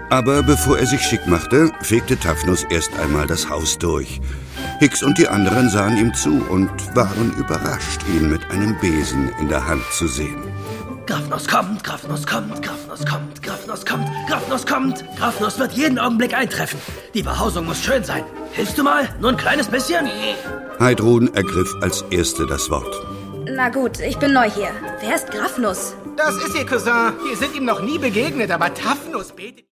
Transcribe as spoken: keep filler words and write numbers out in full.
Aber bevor er sich schick machte, fegte Thaphnos erst einmal das Haus durch. Hix und die anderen sahen ihm zu und waren überrascht, ihn mit einem Besen in der Hand zu sehen. Grafnos kommt, Grafnos kommt, Grafnos kommt, Grafnos kommt, Grafnos kommt. Grafnos wird jeden Augenblick eintreffen. Die Behausung muss schön sein. Hilfst du mal? Nur ein kleines bisschen? Heidrun ergriff als Erste das Wort. Na gut, ich bin neu hier. Wer ist Grafnos? Das ist ihr Cousin. Wir sind ihm noch nie begegnet, aber Thaphnos betet...